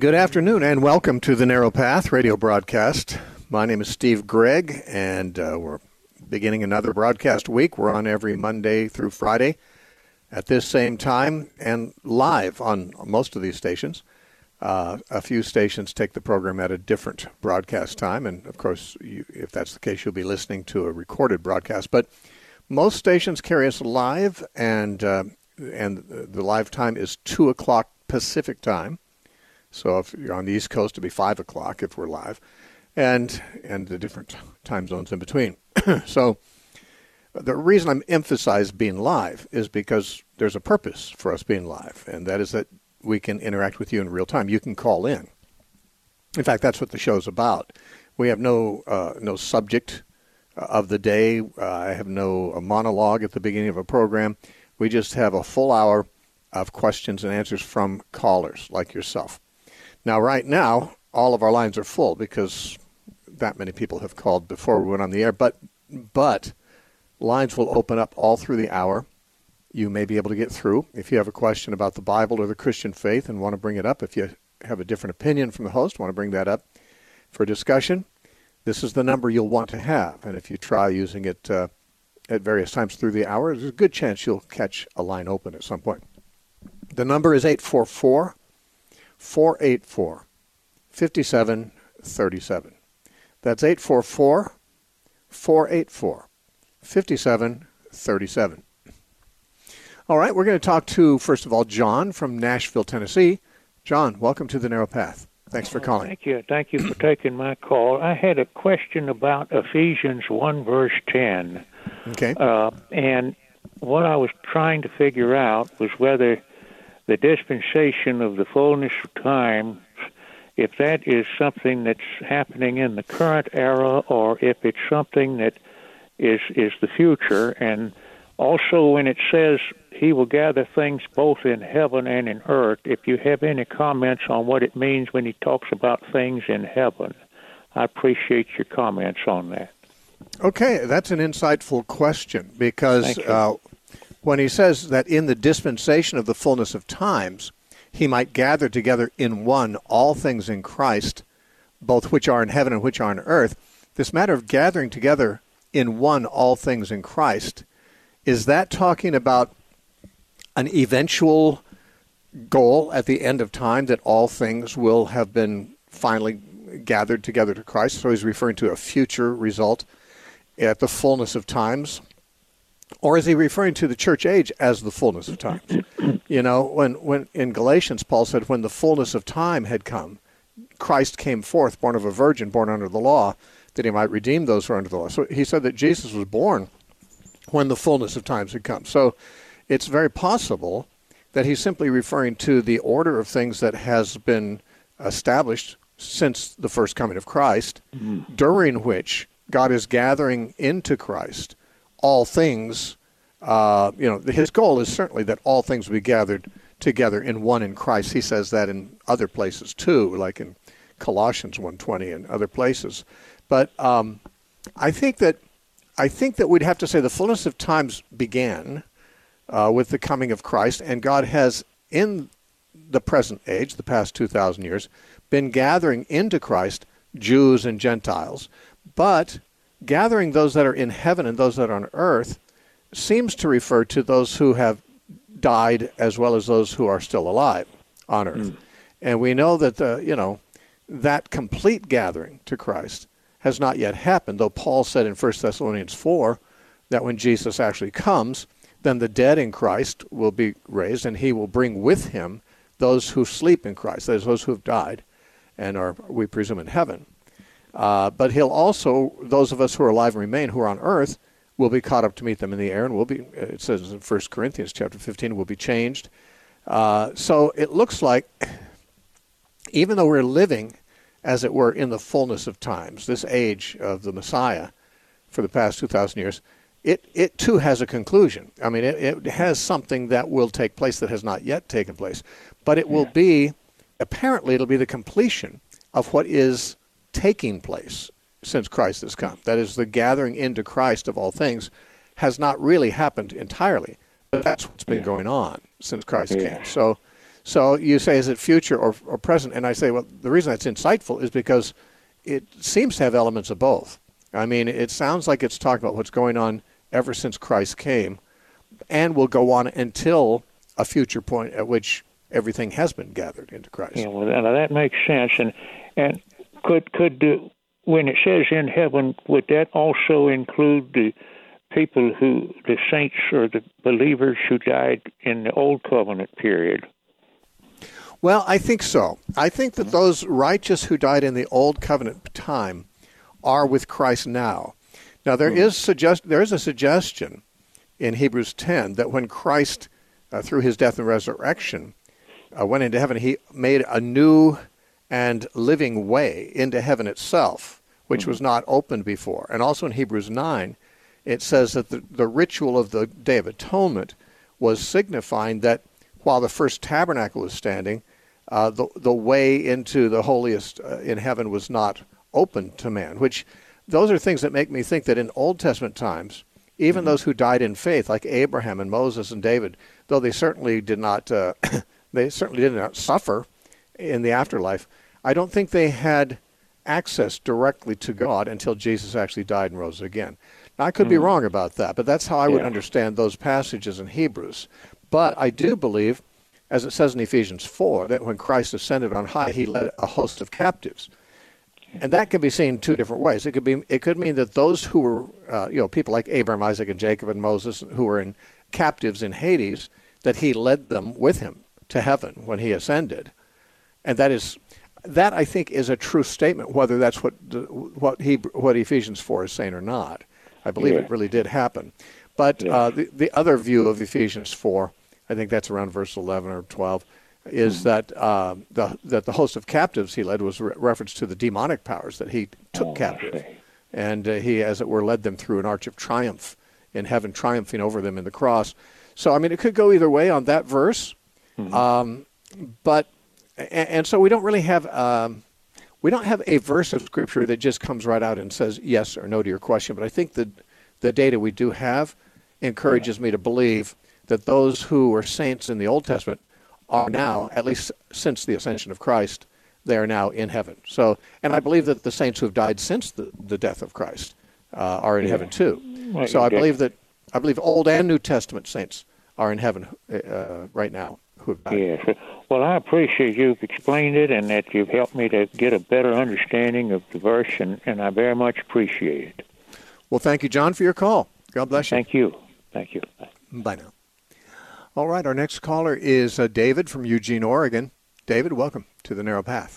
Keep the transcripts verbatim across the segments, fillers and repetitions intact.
Good afternoon and welcome to the Narrow Path radio broadcast. My name is Steve Gregg, and uh, we're beginning another broadcast week. We're on every Monday through Friday at this same time and live on most of these stations. Uh, a few stations take the program at a different broadcast time, and of course, you, if that's the case, you'll be listening to a recorded broadcast. But most stations carry us live, and uh, and the live time is two o'clock Pacific time. So if you're on the East Coast, it'll be five o'clock if we're live, and and the different time zones in between. So the reason I'm emphasizing being live is because there's a purpose for us being live, and that is that we can interact with you in real time. You can call in. In fact, that's what the show's about. We have no uh, no subject of the day. Uh, I have no a monologue at the beginning of a program. We just have a full hour of questions and answers from callers like yourself. Now, right now, all of our lines are full because that many people have called before we went on the air. But but lines will open up all through the hour. You may be able to get through. If you have a question about the Bible or the Christian faith and want to bring it up, if you have a different opinion from the host, want to bring that up for discussion, this is the number you'll want to have. And if you try using it uh, at various times through the hour, there's a good chance you'll catch a line open at some point. The number is eight four four, four eight four, five seven three seven. That's eight four four, four eight four, five seven three seven. All right, we're going to talk to, first of all, John from Nashville, Tennessee. John, welcome to the Narrow Path. Thanks for calling. Thank you. Thank you for taking my call. I had a question about Ephesians one, verse ten. Okay. Uh, and what I was trying to figure out was whether the dispensation of the fullness of time, if that is something that's happening in the current era or if it's something that is is the future. And also when it says he will gather things both in heaven and in earth, if you have any comments on what it means when he talks about things in heaven, I appreciate your comments on that. Okay, that's an insightful question because uh, when he says that in the dispensation of the fullness of times, he might gather together in one all things in Christ, both which are in heaven and which are on earth, this matter of gathering together in one all things in Christ, is that talking about an eventual goal at the end of time that all things will have been finally gathered together to Christ? So he's referring to a future result at the fullness of times? Or is he referring to the church age as the fullness of times? You know, when, when in Galatians, Paul said, when the fullness of time had come, Christ came forth, born of a virgin, born under the law, that he might redeem those who are under the law. So he said that Jesus was born when the fullness of times had come. So it's very possible that he's simply referring to the order of things that has been established since the first coming of Christ, mm-hmm. during which God is gathering into Christ all things. Uh, you know, his goal is certainly that all things will be gathered together in one in Christ. He says that in other places too, like in Colossians one twenty and other places. But um, I think that I think that we'd have to say the fullness of times began uh, with the coming of Christ, and God has, in the present age, the past two thousand years, been gathering into Christ Jews and Gentiles. But gathering those that are in heaven and those that are on earth seems to refer to those who have died as well as those who are still alive on earth. Mm. And we know that, the, you know, that complete gathering to Christ has not yet happened, though Paul said in First Thessalonians four that when Jesus actually comes, then the dead in Christ will be raised, and he will bring with him those who sleep in Christ, that is, those who have died and are, we presume, in heaven. Uh, but he'll also, those of us who are alive and remain, who are on earth, will be caught up to meet them in the air, and will be, it says in First Corinthians chapter fifteen, will be changed. Uh, so it looks like, even though we're living, as it were, in the fullness of times, this age of the Messiah for the past two thousand years, it, it too has a conclusion. I mean, it, it has something that will take place that has not yet taken place. But it will be, apparently it'll be the completion of what is taking place since Christ has come. That is, the gathering into Christ of all things has not really happened entirely, but that's what's been going on since Christ yeah. came. So So you say, is it future or, or present? And I say, well, the reason that's insightful is because it seems to have elements of both. I mean, it sounds like it's talking about what's going on ever since Christ came and will go on until a future point at which everything has been gathered into Christ. Yeah, well, that makes sense. And and could could the, when it says in heaven, would that also include the people who, the saints or the believers who died in the Old Covenant period? Well, I think so. I think that those righteous who died in the Old Covenant time are with Christ now. Now, there mm. is suggest there is a suggestion in Hebrews ten that when Christ, uh, through his death and resurrection, uh, went into heaven, he made a new and living way into heaven itself, which mm. was not opened before. And also in Hebrews nine, it says that the, the ritual of the Day of Atonement was signifying that while the first tabernacle was standing, uh, the, the way into the holiest uh, in heaven was not open to man, which those are things that make me think that in Old Testament times, even mm-hmm. those who died in faith, like Abraham and Moses and David, though they certainly did not, uh, they certainly did not suffer in the afterlife, I don't think they had access directly to God until Jesus actually died and rose again. Now, I could mm-hmm. be wrong about that, but that's how I would yeah. understand those passages in Hebrews. But I do believe, as it says in Ephesians four, that when Christ ascended on high, he led a host of captives. And that can be seen two different ways. It could be, it could mean that those who were, uh, you know, people like Abraham, Isaac, and Jacob, and Moses, who were in captives in Hades, that he led them with him to heaven when he ascended. And that is, that I think is a true statement, whether that's what what he what Ephesians four is saying or not. I believe yeah. it really did happen. But yeah. uh, the the other view of Ephesians four, I think that's around verse eleven or twelve, is mm-hmm. that uh, the that the host of captives he led was re- reference to the demonic powers that he took oh, captive, and uh, he, as it were, led them through an arch of triumph in heaven, triumphing over them in the cross. So I mean, it could go either way on that verse, mm-hmm. um, but and, and so we don't really have um, we don't have a verse of Scripture that just comes right out and says yes or no to your question. But I think that the data we do have encourages me to believe that those who were saints in the Old Testament are now, at least since the ascension of Christ, they are now in heaven. So, and I believe that the saints who have died since the, the death of Christ uh, are in yeah. heaven too. Well, so I believe that I believe Old and New Testament saints are in heaven uh, right now who have died. Yes. Well, I appreciate you've explained it and that you've helped me to get a better understanding of the verse, and, and I very much appreciate it. Well, thank you, John, for your call. God bless you. Thank you. Thank you. Bye, Bye now. All right, our next caller is uh, David from Eugene, Oregon. David, welcome to The Narrow Path.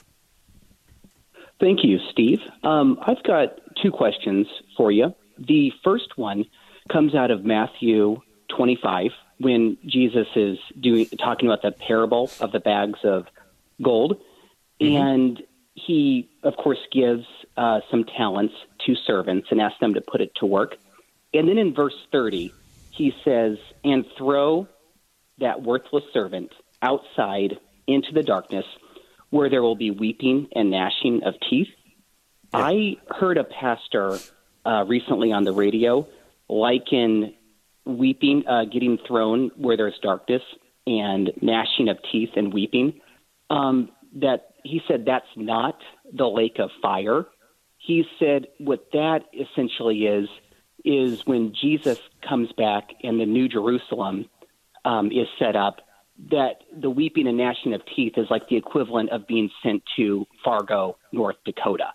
Thank you, Steve. Um, I've got two questions for you. The first one comes out of Matthew twenty-five, when Jesus is doing talking about the parable of the bags of gold. Mm-hmm. And he, of course, gives uh, some talents to servants and asks them to put it to work. And then in verse thirty, he says, and throw that worthless servant outside into the darkness where there will be weeping and gnashing of teeth. Yeah. I heard a pastor uh, recently on the radio liken weeping, uh, getting thrown where there's darkness, and gnashing of teeth and weeping. Um, that he said that's not the lake of fire. He said what that essentially is, is when Jesus comes back and the New Jerusalem um, is set up, that the weeping and gnashing of teeth is like the equivalent of being sent to Fargo, North Dakota.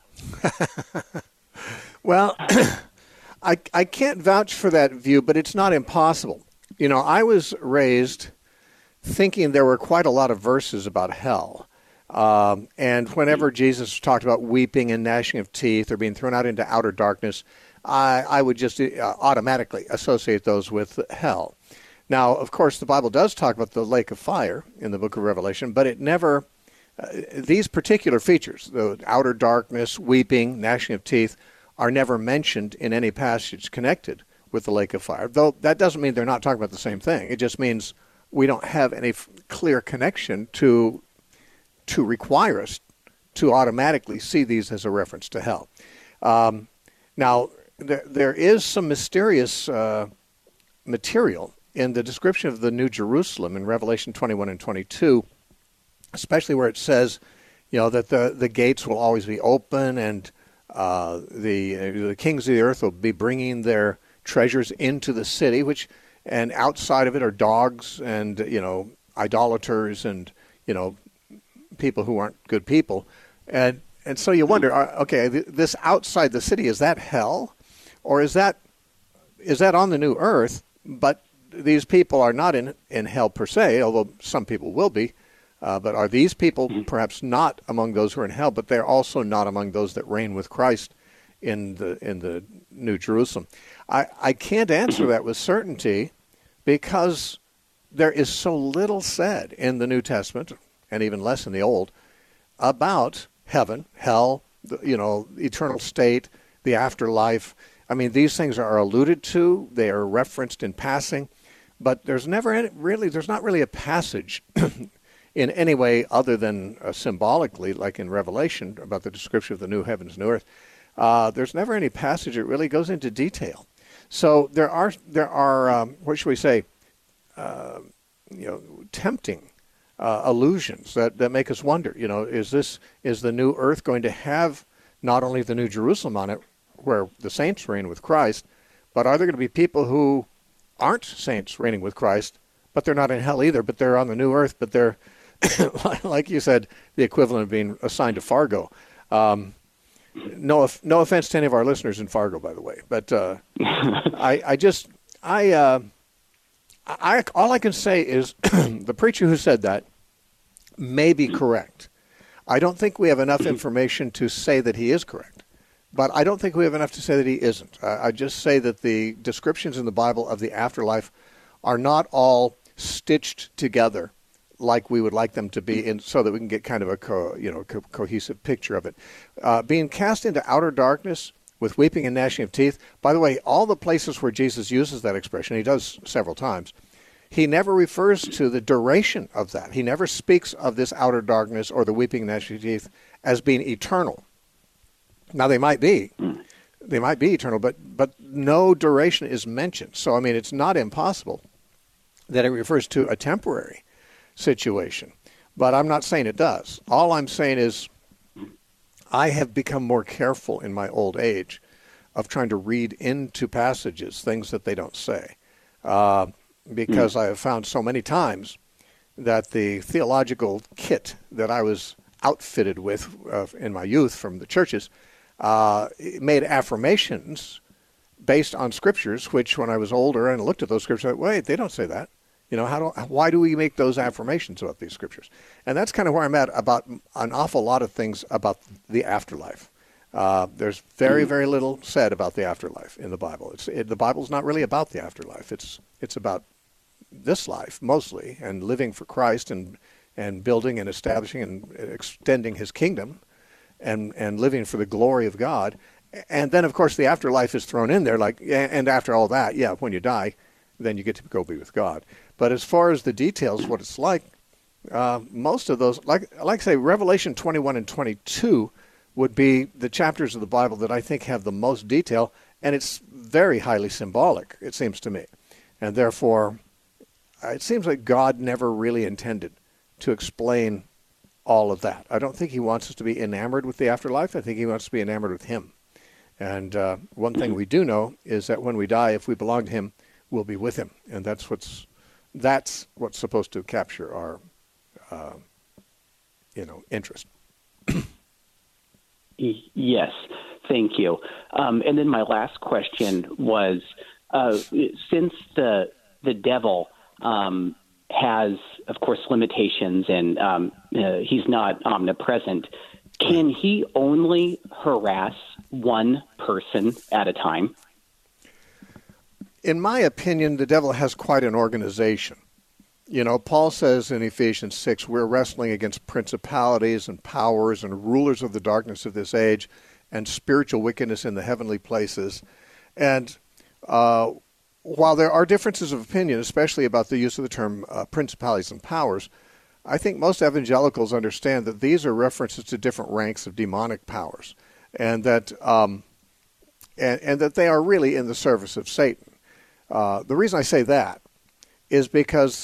Well, I, I can't vouch for that view, but it's not impossible. You know, I was raised thinking there were quite a lot of verses about hell. Um, and whenever Jesus talked about weeping and gnashing of teeth or being thrown out into outer darkness, I, I would just uh, automatically associate those with hell. Now, of course, the Bible does talk about the lake of fire in the book of Revelation, but it never, uh, these particular features, the outer darkness, weeping, gnashing of teeth, are never mentioned in any passage connected with the lake of fire. Though that doesn't mean they're not talking about the same thing. It just means we don't have any f- clear connection to to require us to automatically see these as a reference to hell. Um, now, there, there is some mysterious uh, material in the description of the New Jerusalem in Revelation twenty-one and twenty-two, especially where it says, you know, that the, the gates will always be open, and uh, the uh, the kings of the earth will be bringing their treasures into the city, which, and outside of it are dogs and, you know, idolaters and, you know, people who aren't good people. And and so you wonder, okay, this outside the city, is that hell? Or is that is that on the new earth, but these people are not in, in hell per se, although some people will be. Uh, but are these people perhaps not among those who are in hell, but they're also not among those that reign with Christ in the in the New Jerusalem? I, I can't answer that with certainty because there is so little said in the New Testament, and even less in the Old, about heaven, hell, the, you know, eternal state, the afterlife. I mean, these things are alluded to, they are referenced in passing, but there's never any, really, there's not really a passage in any way other than uh, symbolically, like in Revelation, about the description of the new heavens, new earth. Uh, there's never any passage that really goes into detail. So there are, there are um, what should we say, uh, you know, tempting uh, allusions that, that make us wonder, you know, is this, is the new earth going to have not only the New Jerusalem on it, where the saints reign with Christ, but are there going to be people who aren't saints reigning with Christ, but they're not in hell either, but they're on the new earth, but they're, like you said, the equivalent of being assigned to Fargo. Um, no, no offense to any of our listeners in Fargo, by the way, but uh, I, I just, I, uh, I, all I can say is the preacher who said that may be correct. I don't think we have enough information to say that he is correct, but I don't think we have enough to say that he isn't. I, I just say that the descriptions in the Bible of the afterlife are not all stitched together like we would like them to be, in, so that we can get kind of a co, you know co- cohesive picture of it. Uh, being cast into outer darkness with weeping and gnashing of teeth. By the way, all the places where Jesus uses that expression, he does several times, he never refers to the duration of that. He never speaks of this outer darkness or the weeping and gnashing of teeth as being eternal. Now, they might be. They might be eternal, but, but no duration is mentioned. So, I mean, it's not impossible that it refers to a temporary situation. But I'm not saying it does. All I'm saying is I have become more careful in my old age of trying to read into passages things that they don't say. Uh, because I have found so many times that the theological kit that I was outfitted with uh, in my youth from the churches uh, made affirmations based on scriptures, which when I was older and looked at those scriptures, I said, wait, they don't say that. You know, how do, why do we make those affirmations about these scriptures? And that's kind of where I'm at about an awful lot of things about the afterlife. Uh, there's very, very little said about the afterlife in the Bible. It's, it, the Bible's not really about the afterlife. It's it's about this life mostly, and living for Christ, and and building and establishing and extending His kingdom, and and living for the glory of God. And then, of course, the afterlife is thrown in there. Like, and after all that, yeah, when you die, then you get to go be with God. But as far as the details, what it's like, uh, most of those, like like I say, Revelation twenty-one and twenty-two would be the chapters of the Bible that I think have the most detail, and it's very highly symbolic, it seems to me. And therefore, it seems like God never really intended to explain all of that. I don't think He wants us to be enamored with the afterlife. I think He wants us to be enamored with Him. And uh, one thing we do know is that when we die, if we belong to Him, we'll be with Him. And that's what's that's what's supposed to capture our, uh, you know, interest. Yes, thank you. Um, and then my last question was, uh, since the the devil um, has, of course, limitations, and um, uh, he's not omnipresent, can he only harass one person at a time? In my opinion, the devil has quite an organization. You know, Paul says in Ephesians six, we're wrestling against principalities and powers and rulers of the darkness of this age and spiritual wickedness in the heavenly places. And uh, while there are differences of opinion, especially about the use of the term uh, principalities and powers, I think most evangelicals understand that these are references to different ranks of demonic powers, and that um, and, and that they are really in the service of Satan. Uh, the reason I say that is because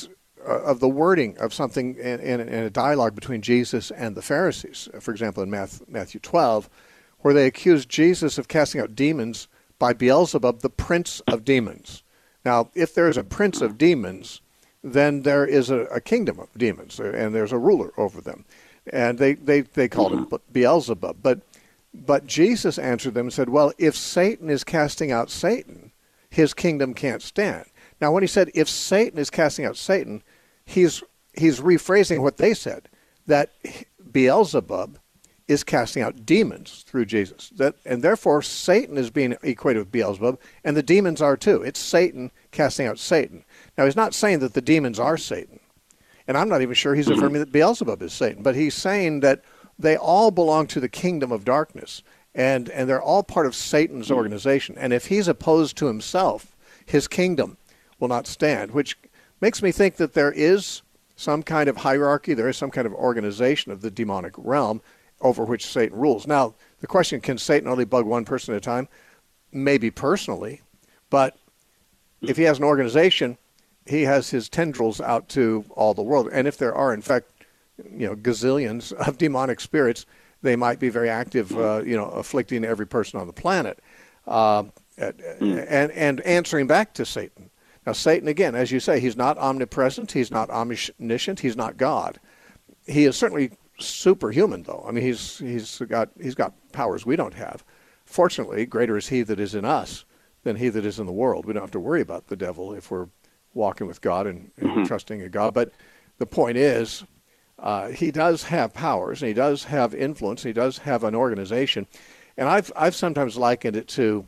of the wording of something in, in, in a dialogue between Jesus and the Pharisees. For example, in Matthew twelve, where they accused Jesus of casting out demons by Beelzebub, the prince of demons. Now, if there is a prince of demons, then there is a, a kingdom of demons, and there's a ruler over them. And they, they, they called him Beelzebub. But, but Jesus answered them and said, well, if Satan is casting out Satan, his kingdom can't stand. Now, when he said, if Satan is casting out Satan, he's, he's rephrasing what they said, that Beelzebub is casting out demons through Jesus. That, and therefore, Satan is being equated with Beelzebub, and the demons are too. It's Satan casting out Satan. Now, he's not saying that the demons are Satan, and I'm not even sure he's affirming that Beelzebub is Satan, but he's saying that they all belong to the kingdom of darkness, and, and they're all part of Satan's organization. And if he's opposed to himself, his kingdom will not stand, which makes me think that there is some kind of hierarchy, there is some kind of organization of the demonic realm over which Satan rules. Now, the question, can Satan only bug one person at a time? Maybe personally, but if he has an organization, he has his tendrils out to all the world. And if there are, in fact, you know, gazillions of demonic spirits, they might be very active, uh, you know, afflicting every person on the planet, uh, and, and answering back to Satan. Now, Satan, again, as you say, he's not omnipresent, he's not omniscient, he's not God. He is certainly superhuman, though. I mean, he's he's got he's got powers we don't have. Fortunately, greater is he that is in us than he that is in the world. We don't have to worry about the devil if we're walking with God and, and mm-hmm. trusting in God. But the point is, uh, he does have powers, and he does have influence, and he does have an organization. And I've I've sometimes likened it to,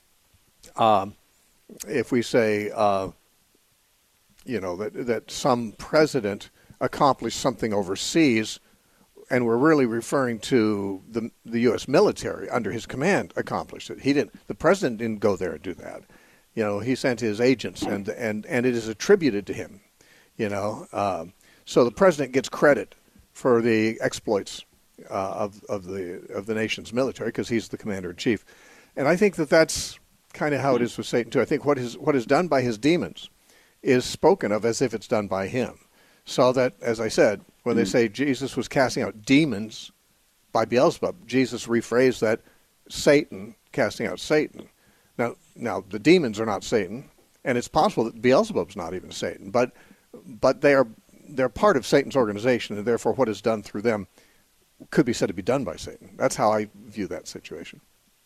um, if we say, uh, you know, that that some president accomplished something overseas, and we're really referring to the the U S military under his command accomplished it. He didn't. The president didn't go there and do that. You know, he sent his agents, and and, and it is attributed to him. You know, um, so the president gets credit for the exploits uh, of of the of the nation's military because he's the commander in chief. And I think that that's kind of how it is with Satan too. I think what is what is done by his demons is spoken of as if it's done by him. So that, as I said, when they say Jesus was casting out demons by Beelzebub, Jesus rephrased that Satan casting out Satan. Now, now the demons are not Satan, and it's possible that Beelzebub's not even Satan, but but they are they're part of Satan's organization, and therefore what is done through them could be said to be done by Satan. That's how I view that situation.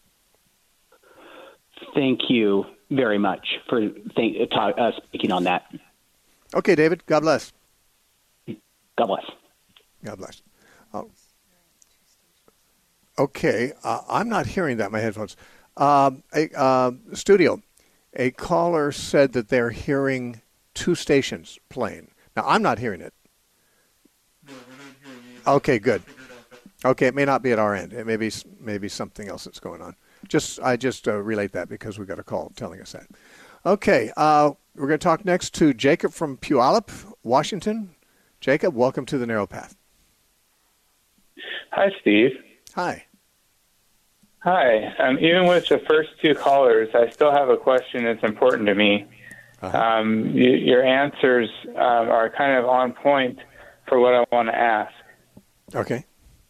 Thank you very much for think, uh, speaking on that. Okay, David. God bless. God bless. God bless. Oh. Okay, uh, I'm not hearing that in my headphones. Uh, a, uh, studio, a caller said that they're hearing two stations playing. Now, I'm not hearing it. No, we're not hearing it. Okay, good. Okay, it may not be at our end. It may be, maybe something else that's going on. Just I just uh, relate that because we got a call telling us that. Okay, uh, we're going to talk next to Jacob from Puyallup, Washington. Jacob, welcome to the Narrow Path. Hi, Steve. Hi. Hi. Um, even with the first two callers, I still have a question that's important to me. Uh-huh. Um, you, your answers um, are kind of on point for what I want to ask. Okay.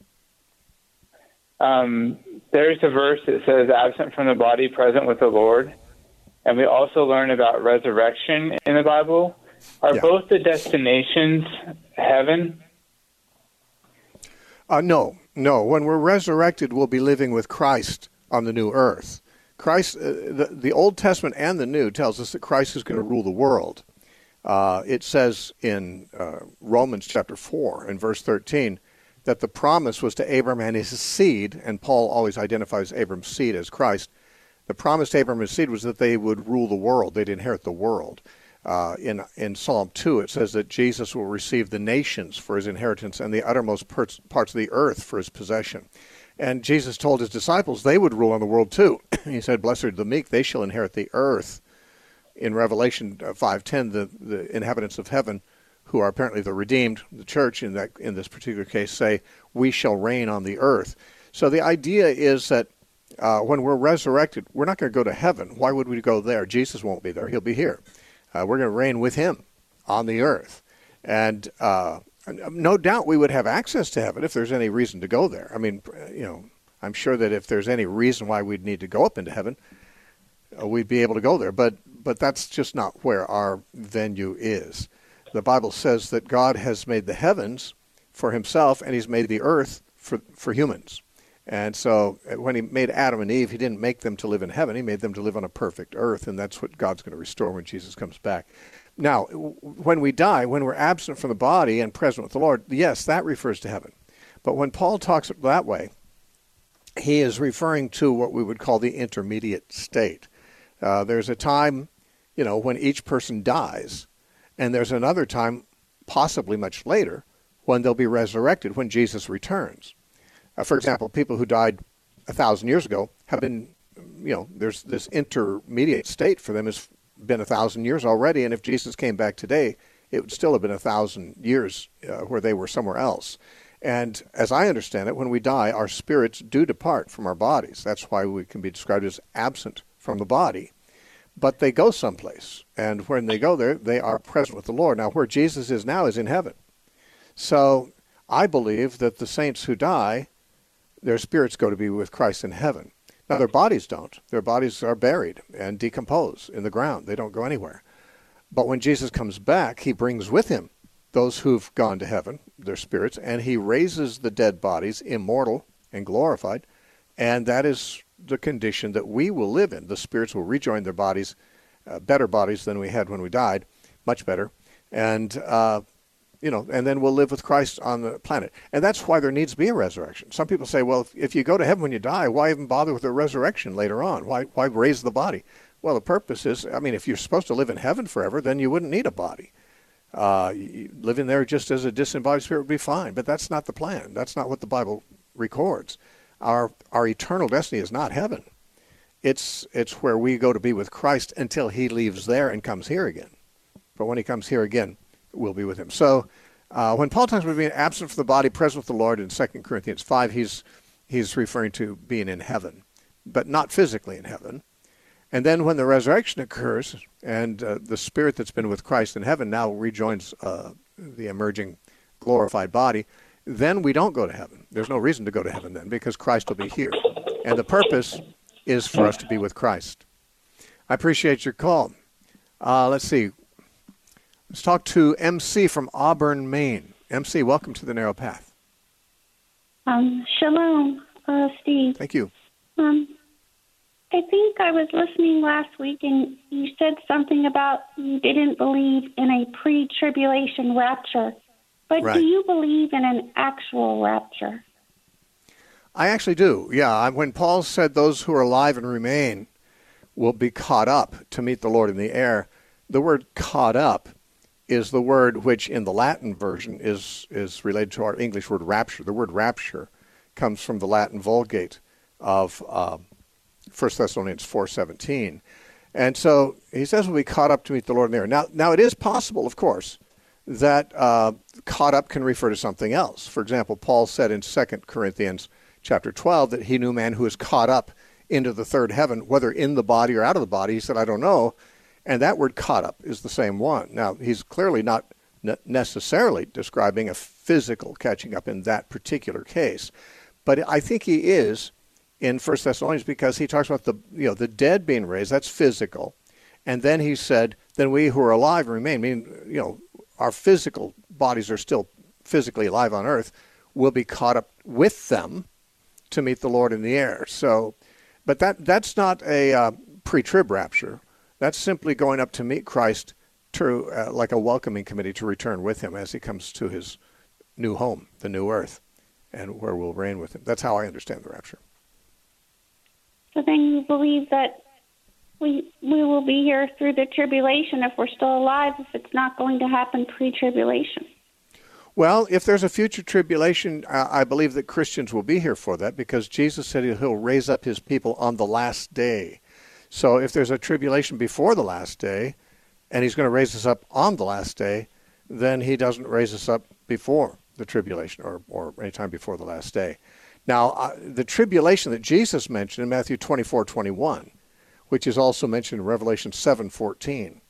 Um, there's a verse that says, absent from the body, present with the Lord. And we also learn about resurrection in the Bible. Are yeah. both the destinations heaven? Uh, no, no. When we're resurrected, we'll be living with Christ on the new earth. Christ, uh, the, the Old Testament and the New tells us that Christ is going to rule the world. Uh, it says in uh, Romans chapter four and verse thirteen that the promise was to Abram and his seed, and Paul always identifies Abram's seed as Christ. The promise to Abram and his seed was that they would rule the world. They'd inherit the world. Uh, in in Psalm two, it says that Jesus will receive the nations for his inheritance and the uttermost parts, parts of the earth for his possession. And Jesus told his disciples they would rule on the world too. He said, blessed are the meek, they shall inherit the earth. In Revelation five ten, the, the inhabitants of heaven, who are apparently the redeemed, the church in that in this particular case, say, we shall reign on the earth. So the idea is that uh, when we're resurrected, we're not going to go to heaven. Why would we go there? Jesus won't be there. He'll be here. Uh, we're going to reign with him on the earth. And uh, no doubt we would have access to heaven if there's any reason to go there. I mean, you know, I'm sure that if there's any reason why we'd need to go up into heaven, uh, we'd be able to go there. But but that's just not where our venue is. The Bible says that God has made the heavens for himself, and he's made the earth for, for humans. And so when he made Adam and Eve, he didn't make them to live in heaven. He made them to live on a perfect earth, and that's what God's going to restore when Jesus comes back. Now, when we die, when we're absent from the body and present with the Lord, yes, that refers to heaven. But when Paul talks that way, he is referring to what we would call the intermediate state. Uh, there's a time, you know, when each person dies, and there's another time, possibly much later, when they'll be resurrected, when Jesus returns. Uh, for example, people who died a thousand years ago have been, you know, there's this intermediate state for them has been a thousand years already, and if Jesus came back today, it would still have been a thousand years uh, where they were somewhere else. And as I understand it, when we die, our spirits do depart from our bodies. That's why we can be described as absent from the body. But they go someplace, and when they go there, they are present with the Lord. Now, where Jesus is now is in heaven. So I believe that the saints who die, their spirits go to be with Christ in heaven. Now, their bodies don't. Their bodies are buried and decompose in the ground. They don't go anywhere. But when Jesus comes back, he brings with him those who've gone to heaven, their spirits, and he raises the dead bodies immortal and glorified, and that is the condition that we will live in. The spirits will rejoin their bodies, uh, better bodies than we had when we died, much better, and uh, you know, and then we'll live with Christ on the planet. And that's why there needs to be a resurrection. Some people say, well, if, if you go to heaven when you die, why even bother with a resurrection later on? Why why raise the body? Well, the purpose is, I mean, if you're supposed to live in heaven forever, then you wouldn't need a body. Uh, living there just as a disembodied spirit would be fine, but that's not the plan. That's not what the Bible records. Our our eternal destiny is not heaven. It's it's where we go to be with Christ until he leaves there and comes here again. But when he comes here again, we'll be with him. So uh, when Paul talks about being absent from the body, present with the Lord in Second Corinthians five, he's he's referring to being in heaven, but not physically in heaven. And then when the resurrection occurs and uh, the spirit that's been with Christ in heaven now rejoins uh, the emerging glorified body, then we don't go to heaven. There's no reason to go to heaven then because Christ will be here. And the purpose is for us to be with Christ. I appreciate your call. Uh, let's see. Let's talk to M C from Auburn, Maine. M C, welcome to the Narrow Path. Um, shalom, uh, Steve. Thank you. Um, I think I was listening last week, and you said something about you didn't believe in a pre-tribulation rapture. But right. Do you believe in an actual rapture? I actually do, yeah. When Paul said those who are alive and remain will be caught up to meet the Lord in the air, the word caught up is the word which in the Latin version is, is related to our English word rapture. The word rapture comes from the Latin Vulgate of uh, First Thessalonians four seventeen. And so he says we'll be caught up to meet the Lord in the air. Now, now it is possible, of course, that uh, caught up can refer to something else. For example, Paul said in Second Corinthians chapter twelve that he knew man who is caught up into the third heaven, whether in the body or out of the body. He said, I don't know. And that word caught up is the same one. Now, he's clearly not ne- necessarily describing a physical catching up in that particular case. But I think he is in First Thessalonians because he talks about the you know the dead being raised. That's physical. And then he said, then we who are alive remain, meaning, you know, our physical bodies are still physically alive on earth, will be caught up with them to meet the Lord in the air. So, but that that's not a uh, pre-trib rapture. That's simply going up to meet Christ to uh, like a welcoming committee to return with him as he comes to his new home, the new earth, and where we'll reign with him. That's how I understand the rapture. So then you believe that we we will be here through the tribulation if we're still alive, if it's not going to happen pre-tribulation? Well, if there's a future tribulation, uh, I believe that Christians will be here for that because Jesus said he'll raise up his people on the last day. So if there's a tribulation before the last day, and he's going to raise us up on the last day, then he doesn't raise us up before the tribulation or, or any time before the last day. Now, uh, the tribulation that Jesus mentioned in Matthew twenty-four twenty-one, which is also mentioned in Revelation seven fourteen,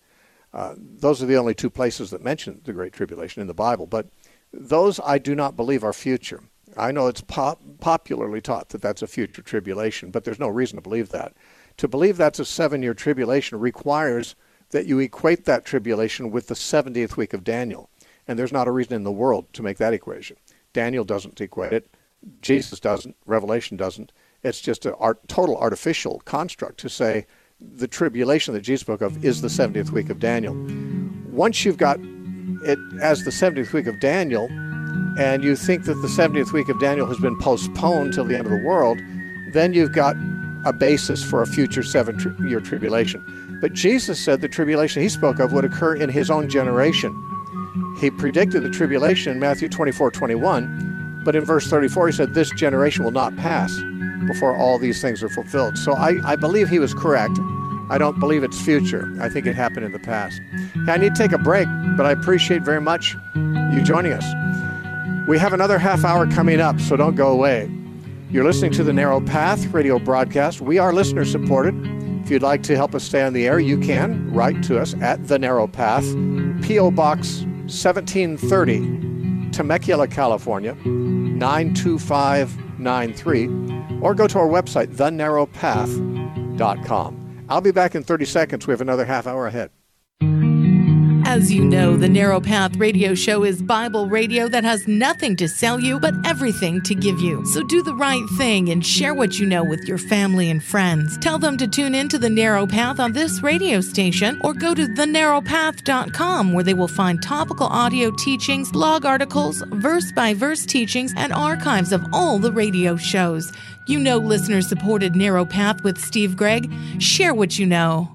Uh, those are the only two places that mention the Great Tribulation in the Bible. But those I do not believe are future. I know it's pop- popularly taught that that's a future tribulation, but there's no reason to believe that. To believe that's a seven-year tribulation requires that you equate that tribulation with the seventieth week of Daniel. And there's not a reason in the world to make that equation. Daniel doesn't equate it. Jesus doesn't. Revelation doesn't. It's just a art, total artificial construct to say the tribulation that Jesus spoke of is the seventieth week of Daniel. Once you've got it as the seventieth week of Daniel, and you think that the seventieth week of Daniel has been postponed till the end of the world, then you've got a basis for a future seven-year tribulation. But Jesus said the tribulation he spoke of would occur in his own generation. He predicted the tribulation in Matthew twenty-four twenty-one, but in verse thirty-four he said, this generation will not pass before all these things are fulfilled. So I, I believe he was correct. I don't believe it's future. I think it happened in the past. Hey, I need to take a break, but I appreciate very much you joining us. We have another half hour coming up, so don't go away. You're listening to the Narrow Path radio broadcast. We are listener supported. If you'd like to help us stay on the air, you can write to us at The Narrow Path, P O Box seventeen thirty, Temecula, California, nine two five nine three, or go to our website, the narrow path dot com. I'll be back in thirty seconds. We have another half hour ahead. As you know, the Narrow Path radio show is Bible radio that has nothing to sell you, but everything to give you. So do the right thing and share what you know with your family and friends. Tell them to tune in to the Narrow Path on this radio station, or go to the narrow path dot com, where they will find topical audio teachings, blog articles, verse-by-verse teachings, and archives of all the radio shows. You know listener-supported Narrow Path with Steve Gregg. Share what you know.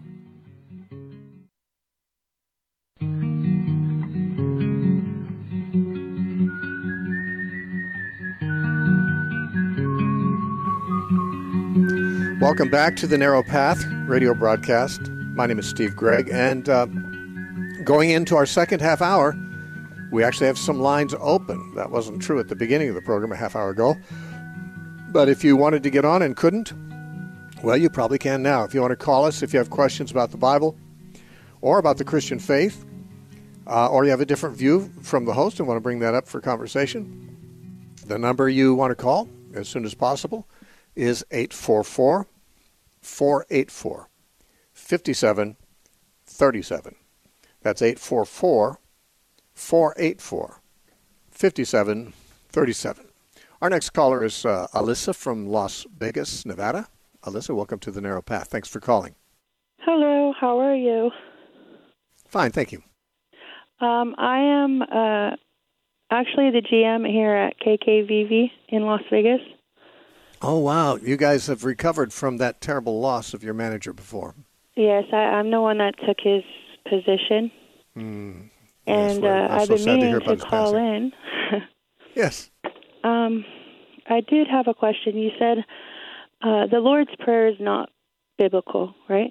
Welcome back to the Narrow Path radio broadcast. My name is Steve Gregg, and uh, going into our second half hour, we actually have some lines open. That wasn't true at the beginning of the program a half hour ago. But if you wanted to get on and couldn't, well, you probably can now. If you want to call us, if you have questions about the Bible or about the Christian faith, uh, or you have a different view from the host and want to bring that up for conversation, the number you want to call as soon as possible is eight four four, four eight four, five seven three seven. That's eight four four, four eight four, five seven three seven. Our next caller is uh, Alyssa from Las Vegas, Nevada. Alyssa, welcome to the Narrow Path. Thanks for calling. Hello, how are you? Fine, thank you. Um, I am uh, actually the G M here at K K V V in Las Vegas. Oh, wow. You guys have recovered from that terrible loss of your manager before. Yes, I, I'm the one that took his position. Mm. And yes, uh, I've so been meaning to, to call in. Yes. Um, I did have a question. You said uh, the Lord's Prayer is not biblical, right?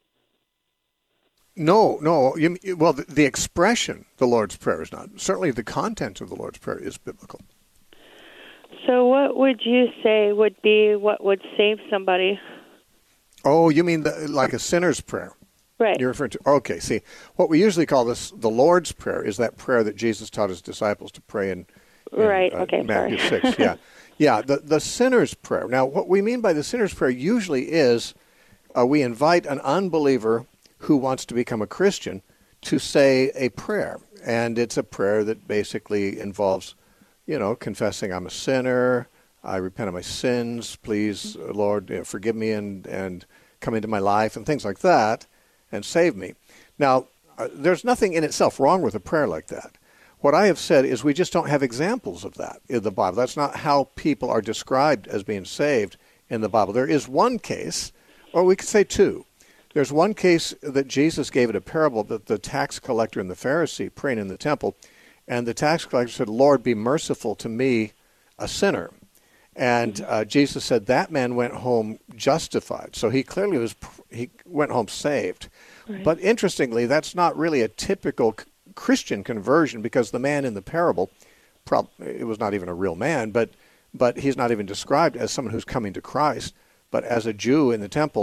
No, no. You, well, the, the expression, the Lord's Prayer, is not. Certainly the content of the Lord's Prayer is biblical. So what would you say would be what would save somebody? Oh, you mean the, like a sinner's prayer? Right. You're referring to, okay, see, what we usually call this the Lord's Prayer is that prayer that Jesus taught his disciples to pray in, in right. uh, okay, Matthew sorry. six. Yeah, yeah. The, the sinner's prayer. Now, what we mean by the sinner's prayer usually is uh, we invite an unbeliever who wants to become a Christian to say a prayer. And it's a prayer that basically involves, you know, confessing I'm a sinner, I repent of my sins, please, Lord, you know, forgive me and, and come into my life, and things like that, and save me. Now, uh, there's nothing in itself wrong with a prayer like that. What I have said is we just don't have examples of that in the Bible. That's not how people are described as being saved in the Bible. There is one case, or we could say two. There's one case that Jesus gave in a parable, that the tax collector and the Pharisee praying in the temple, and the tax collector said, Lord, be merciful to me, a sinner. And uh, Jesus said that man went home justified. So he clearly was, he went home saved. Right. But interestingly, that's not really a typical c- Christian conversion, because the man in the parable, prob- it was not even a real man, but but he's not even described as someone who's coming to Christ, but as a Jew in the temple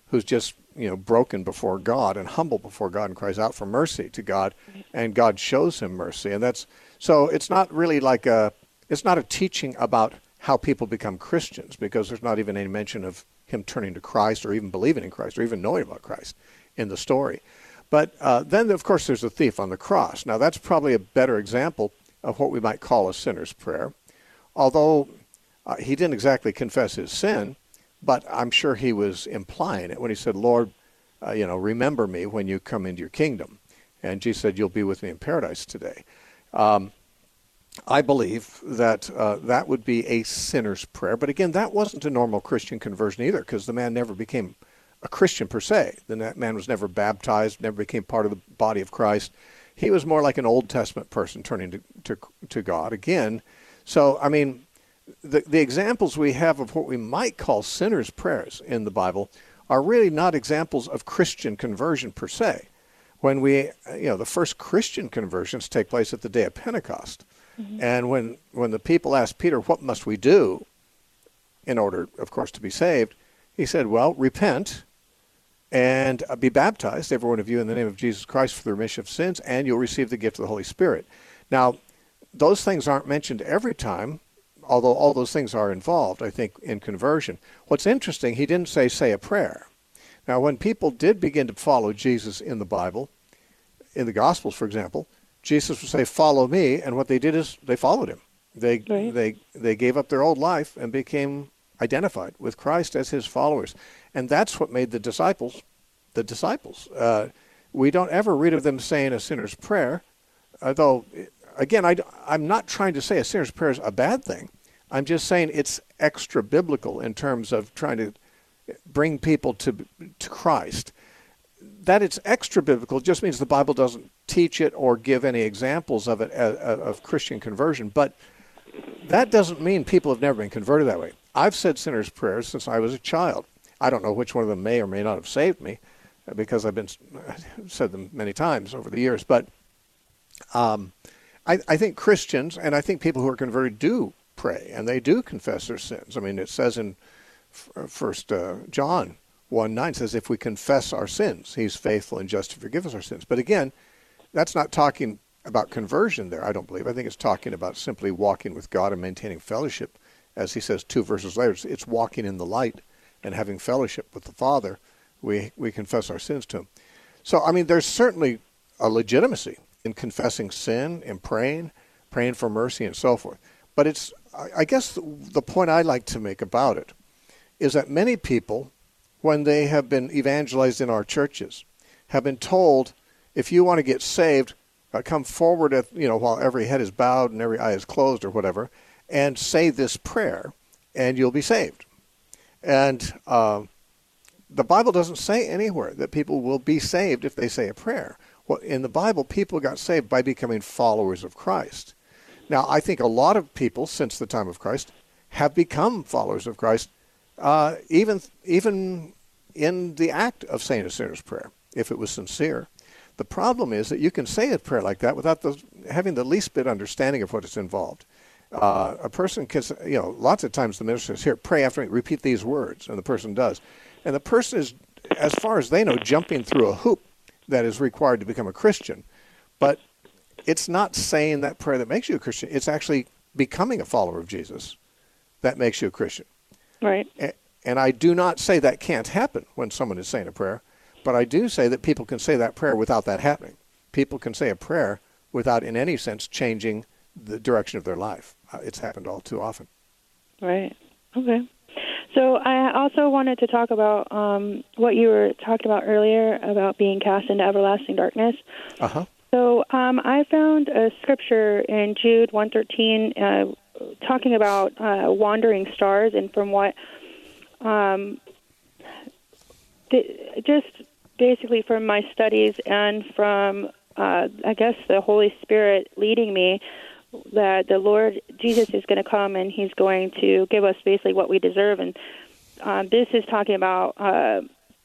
who's just, you know, broken before God and humble before God and cries out for mercy to God, and God shows him mercy. And that's, so it's not really like a, it's not a teaching about how people become Christians, because there's not even any mention of him turning to Christ or even believing in Christ or even knowing about Christ in the story. But uh, then, of course, there's the thief on the cross. Now, that's probably a better example of what we might call a sinner's prayer, although uh, he didn't exactly confess his sin, but I'm sure he was implying it when he said, Lord, uh, you know, remember me when you come into your kingdom. And Jesus said, you'll be with me in paradise today. Um, I believe that uh, that would be a sinner's prayer. But again, that wasn't a normal Christian conversion either, because the man never became a Christian per se. The man was never baptized, never became part of the body of Christ. He was more like an Old Testament person turning to, to, to God again. So, I mean, the, the examples we have of what we might call sinners' prayers in the Bible are really not examples of Christian conversion per se. When we, you know, the first Christian conversions take place at the day of Pentecost. Mm-hmm. And when, when the people asked Peter, what must we do in order, of course, to be saved? He said, well, repent and be baptized, every one of you, in the name of Jesus Christ for the remission of sins, and you'll receive the gift of the Holy Spirit. Now, those things aren't mentioned every time, although all those things are involved, I think, in conversion. What's interesting, he didn't say, say a prayer. Now, when people did begin to follow Jesus in the Bible, in the Gospels, for example, Jesus would say, follow me, and what they did is they followed him. They right. they they gave up their old life and became identified with Christ as his followers. And that's what made the disciples the disciples. Uh, we don't ever read of them saying a sinner's prayer, although, again, I, I'm not trying to say a sinner's prayer is a bad thing. I'm just saying it's extra biblical in terms of trying to bring people to to Christ. That it's extra biblical just means the Bible doesn't teach it or give any examples of it as, of Christian conversion. But that doesn't mean people have never been converted that way. I've said sinner's prayers since I was a child. I don't know which one of them may or may not have saved me, because I've been said them many times over the years. But um, I, I think Christians, and I think people who are converted, do pray, and they do confess their sins. I mean, it says in First uh, John one nine says, if we confess our sins, he's faithful and just to forgive us our sins. But again, that's not talking about conversion there, I don't believe. I think it's talking about simply walking with God and maintaining fellowship. As he says two verses later, it's walking in the light and having fellowship with the Father. We we confess our sins to him. So, I mean, there's certainly a legitimacy in confessing sin, in praying, praying for mercy, and so forth. But it's, I guess the, the point I like to make about it is that many people, when they have been evangelized in our churches, have been told, if you want to get saved, uh, come forward at, you know, while every head is bowed and every eye is closed or whatever, and say this prayer, and you'll be saved. And uh, the Bible doesn't say anywhere that people will be saved if they say a prayer. Well, in the Bible, people got saved by becoming followers of Christ. Now, I think a lot of people since the time of Christ have become followers of Christ, uh, even even in the act of saying a sinner's prayer, if it was sincere. The problem is that you can say a prayer like that without the, having the least bit understanding of what is involved. Uh, a person can, you know, lots of times the minister says, here, pray after me, repeat these words, and the person does. And the person is, as far as they know, jumping through a hoop that is required to become a Christian. But it's not saying that prayer that makes you a Christian. It's actually becoming a follower of Jesus that makes you a Christian. Right. And, and I do not say that can't happen when someone is saying a prayer, but I do say that people can say that prayer without that happening. People can say a prayer without, in any sense, changing the direction of their life. Uh, it's happened all too often. Right. Okay. So I also wanted to talk about um, what you were talking about earlier about being cast into everlasting darkness. Uh-huh. So um, I found a scripture in Jude one thirteen uh, talking about uh, wandering stars, and from what um, th- just basically from my studies and from, uh, I guess, the Holy Spirit leading me, that the Lord Jesus is going to come and he's going to give us basically what we deserve. And um, this is talking about uh,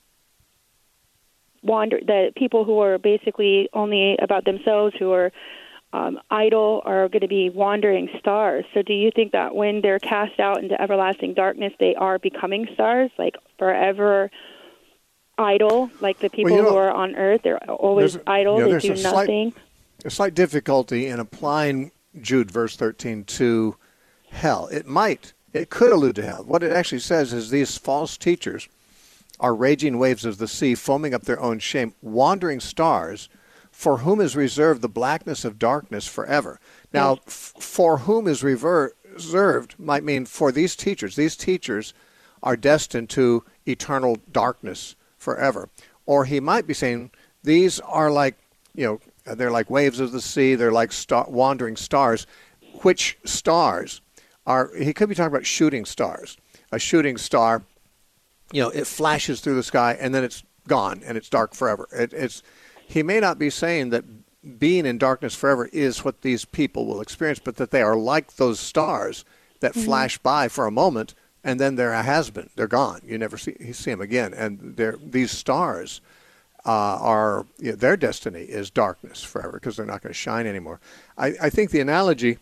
wander that people who are basically only about themselves, who are um, idle, are going to be wandering stars. So do you think that when they're cast out into everlasting darkness, they are becoming stars, like forever idle, like the people well, you know, who are on earth. They're always a, idle. you know, they do a nothing. Slight, a slight difficulty in applying Jude verse thirteen to hell. It might, it could allude to hell. What it actually says is these false teachers are raging waves of the sea, foaming up their own shame, wandering stars, for whom is reserved the blackness of darkness forever. Now, f- for whom is rever- reserved might mean for these teachers. These teachers are destined to eternal darkness forever. Or he might be saying these are like, you know, they're like waves of the sea. They're like star- wandering stars. Which stars are, he could be talking about shooting stars. A shooting star, you know, it flashes through the sky and then it's gone and it's dark forever. It, it's, he may not be saying that being in darkness forever is what these people will experience, but that they are like those stars that mm-hmm. flash by for a moment and then they're a has-been. They're gone. You never see, you see them again. And they're, these stars uh, are, you know, their destiny is darkness forever because they're not going to shine anymore. I, I think the analogy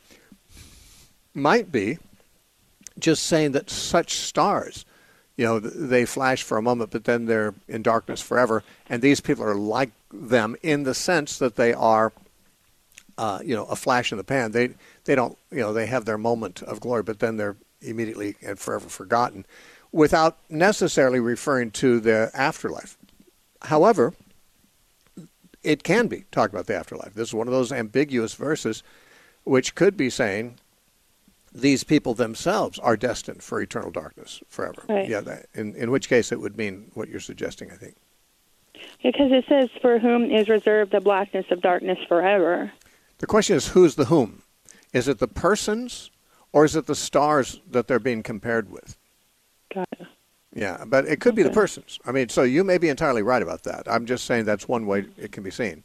might be just saying that such stars, you know, they flash for a moment, but then they're in darkness forever. And these people are like them in the sense that they are, uh, you know, a flash in the pan. They they don't, you know, they have their moment of glory, but then they're immediately and forever forgotten, without necessarily referring to the afterlife. However, it can be talking about the afterlife. This is one of those ambiguous verses, which could be saying these people themselves are destined for eternal darkness forever. Right. Yeah, that, in, in which case it would mean what you're suggesting, I think. Because it says, for whom is reserved the blackness of darkness forever. The question is, who's the whom? Is it the persons or is it the stars that they're being compared with? Got it. Yeah, but it could okay. be the persons. I mean, so you may be entirely right about that. I'm just saying that's one way it can be seen.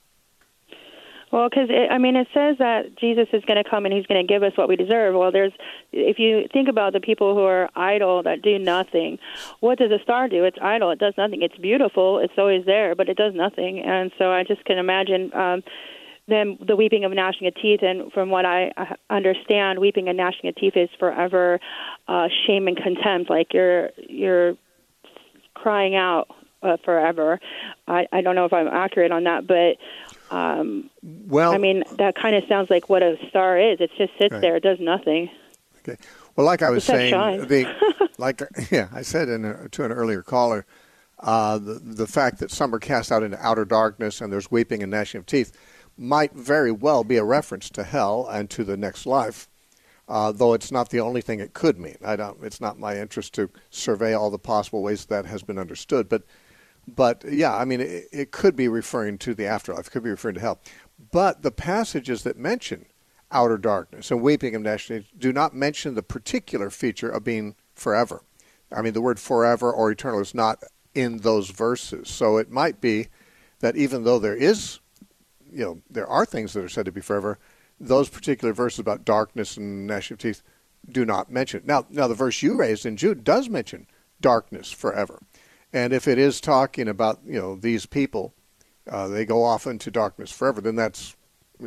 Well, because, I mean, it says that Jesus is going to come and he's going to give us what we deserve. Well, there's, if you think about the people who are idle, that do nothing, what does a star do? It's idle. It does nothing. It's beautiful. It's always there, but it does nothing. And so I just can imagine um, them, the weeping of gnashing of teeth. And from what I understand, weeping and gnashing of teeth is forever uh, shame and contempt. Like you're, you're crying out uh, forever. I, I don't know if I'm accurate on that, but... Um, well, I mean, that kind of sounds like what a star is. It just sits right there. It does nothing. Okay. Well, like I was saying, the, shine. like yeah, I said in a, to an earlier caller, uh, the the fact that some are cast out into outer darkness and there's weeping and gnashing of teeth might very well be a reference to hell and to the next life, uh, though it's not the only thing it could mean. I don't. It's not my interest to survey all the possible ways that has been understood, but. But, yeah, I mean, it, it could be referring to the afterlife. It could be referring to hell. But the passages that mention outer darkness and weeping and gnashing do not mention the particular feature of being forever. I mean, the word forever or eternal is not in those verses. So it might be that even though there is, you know, there are things that are said to be forever, those particular verses about darkness and gnashing of teeth do not mention it. Now, now, the verse you raised in Jude does mention darkness forever. And if it is talking about, you know, these people, uh, they go off into darkness forever, then that's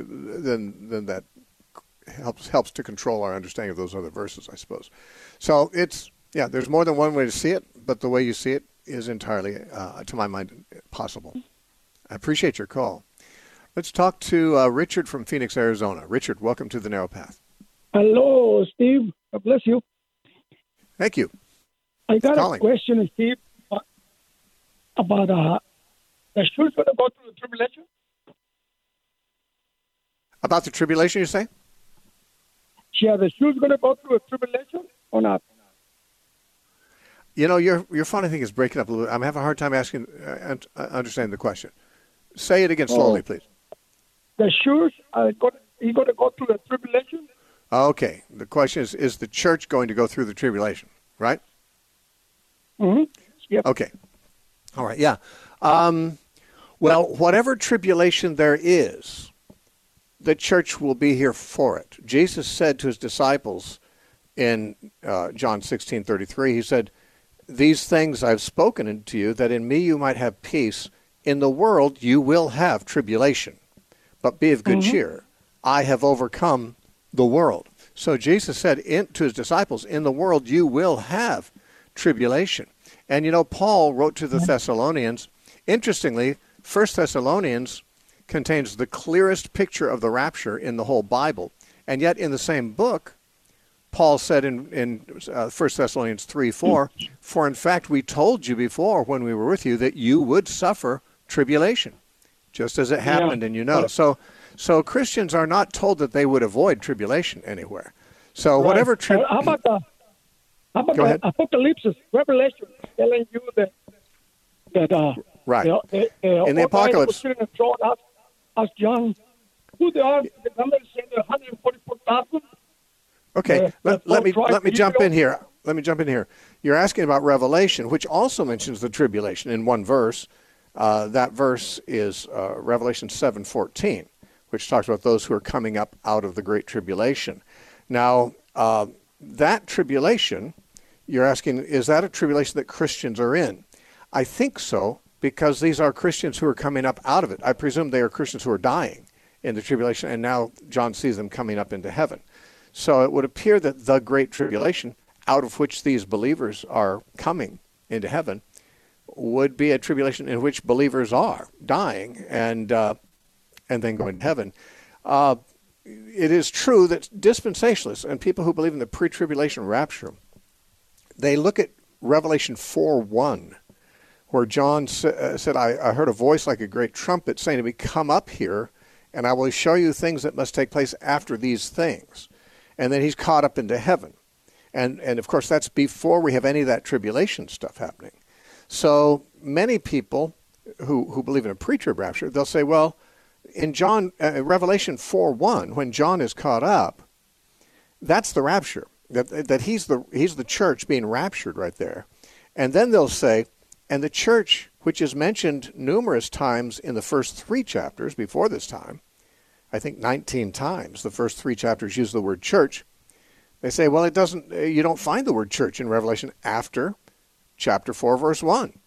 then then that helps helps to control our understanding of those other verses, I suppose. So it's yeah, there's more than one way to see it, but the way you see it is entirely, uh, to my mind, possible. I appreciate your call. Let's talk to uh, Richard from Phoenix, Arizona. Richard, welcome to the Narrow Path. Hello, Steve. God bless you. Thank you. I got calling. a question, Steve. About uh, the church going to go through the tribulation? About the tribulation, you say? Yeah, the church going to go through a tribulation or not? You know, your your funny thing is breaking up a little bit. I'm having a hard time asking, uh, understanding the question. Say it again slowly, oh, please. The church uh, got, is going to go through the tribulation? Okay. The question is, is the church going to go through the tribulation, right? Mm-hmm. Yep. Okay. All right, yeah. Um, well, whatever tribulation there is, the church will be here for it. Jesus said to his disciples in uh, John sixteen thirty-three, he said, "These things I've spoken unto you, that in me you might have peace. In the world you will have tribulation, but be of good mm-hmm. cheer. I have overcome the world." So Jesus said in, to his disciples, in the world you will have tribulation. And, you know, Paul wrote to the Thessalonians Interestingly, First Thessalonians contains the clearest picture of the rapture in the whole Bible. And yet in the same book, Paul said in, in uh, First Thessalonians three four, for in fact we told you before when we were with you that you would suffer tribulation, just as it happened, yeah. and you know. So so Christians are not told that they would avoid tribulation anywhere. So right. whatever... Tri- how about the, how about Go the ahead. Apocalypse, Revelation, telling you that, that uh, right. the, the, the, in the Apocalypse... As, as John, who they are, the number is one hundred forty-four thousand. Okay, Uh, let, let me let me jump Israel. in here. Let me jump in here. You're asking about Revelation, which also mentions the tribulation in one verse. Uh, that verse is uh, Revelation seven fourteen, which talks about those who are coming up out of the great tribulation. Now, uh, that tribulation, you're asking, is that a tribulation that Christians are in? I think so, because these are Christians who are coming up out of it. I presume they are Christians who are dying in the tribulation, and now John sees them coming up into heaven. So it would appear that the great tribulation, out of which these believers are coming into heaven, would be a tribulation in which believers are dying and uh, and then going to heaven. Uh, it is true that dispensationalists and people who believe in the pre-tribulation rapture, they look at Revelation four one, where John sa- uh, said, I, I heard a voice like a great trumpet saying to me, come up here, and I will show you things that must take place after these things. And then he's caught up into heaven. And, and of course, that's before we have any of that tribulation stuff happening. So many people who, who believe in a pre-trib rapture, they'll say, well, in John uh, Revelation four one, when John is caught up, that's the rapture. That, that he's the he's the church being raptured right there. And then they'll say, and the church, which is mentioned numerous times in the first three chapters before this time, I think nineteen times, the first three chapters use the word church. They say, well, it doesn't. You don't find the word church in Revelation after chapter four, verse one.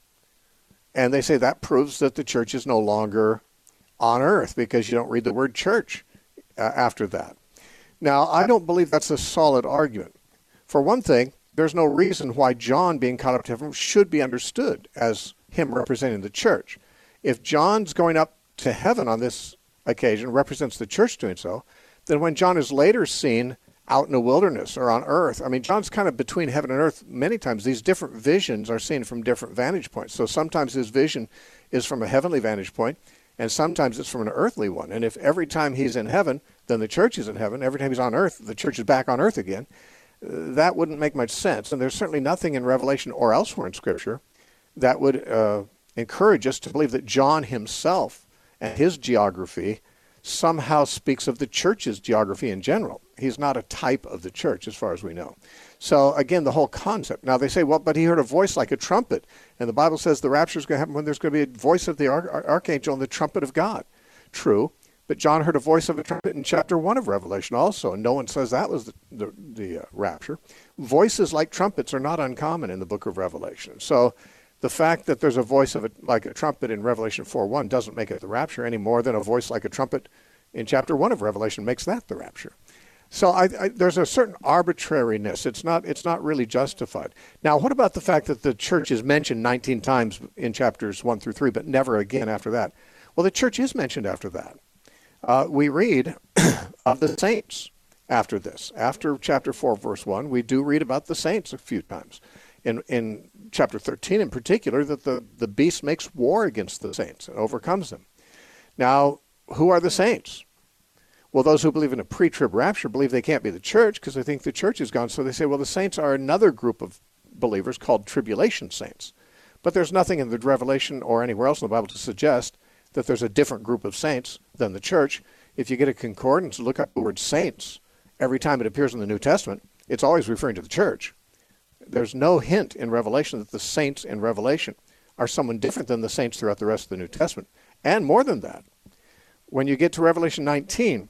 And they say that proves that the church is no longer on earth because you don't read the word church uh, after that. Now, I don't believe that's a solid argument. For one thing, there's no reason why John being caught up to heaven should be understood as him representing the church. If John's going up to heaven on this occasion represents the church doing so, then when John is later seen out in the wilderness or on earth, I mean, John's kind of between heaven and earth many times. These different visions are seen from different vantage points. So sometimes his vision is from a heavenly vantage point, and sometimes it's from an earthly one. And if every time he's in heaven, then the church is in heaven. Every time he's on earth, the church is back on earth again. Uh, that wouldn't make much sense. And there's certainly nothing in Revelation or elsewhere in Scripture that would uh, encourage us to believe that John himself and his geography somehow speaks of the church's geography in general. He's not a type of the church as far as we know. So again, the whole concept. Now they say, well, but he heard a voice like a trumpet. And the Bible says the rapture is going to happen when there's going to be a voice of the arch- archangel and the trumpet of God. True. But John heard a voice of a trumpet in chapter one of Revelation also, and no one says that was the, the, the uh, rapture. Voices like trumpets are not uncommon in the book of Revelation. So the fact that there's a voice of a, like a trumpet in Revelation four one doesn't make it the rapture any more than a voice like a trumpet in chapter one of Revelation makes that the rapture. So I, I, there's a certain arbitrariness. It's not it's not really justified. Now, what about the fact that the church is mentioned nineteen times in chapters one through three, but never again after that? Well, the church is mentioned after that. Uh, we read of the saints after this. After chapter four, verse one, we do read about the saints a few times. In in chapter thirteen in particular, that the, the beast makes war against the saints and overcomes them. Now, who are the saints? Well, those who believe in a pre-trib rapture believe they can't be the church because they think the church is gone. So they say, well, the saints are another group of believers called tribulation saints. But there's nothing in the Revelation or anywhere else in the Bible to suggest that there's a different group of saints than the church. If you get a concordance, look up the word saints. Every time it appears in the New Testament, it's always referring to the church. There's no hint in Revelation that the saints in Revelation are someone different than the saints throughout the rest of the New Testament. And more than that, when you get to Revelation nineteen,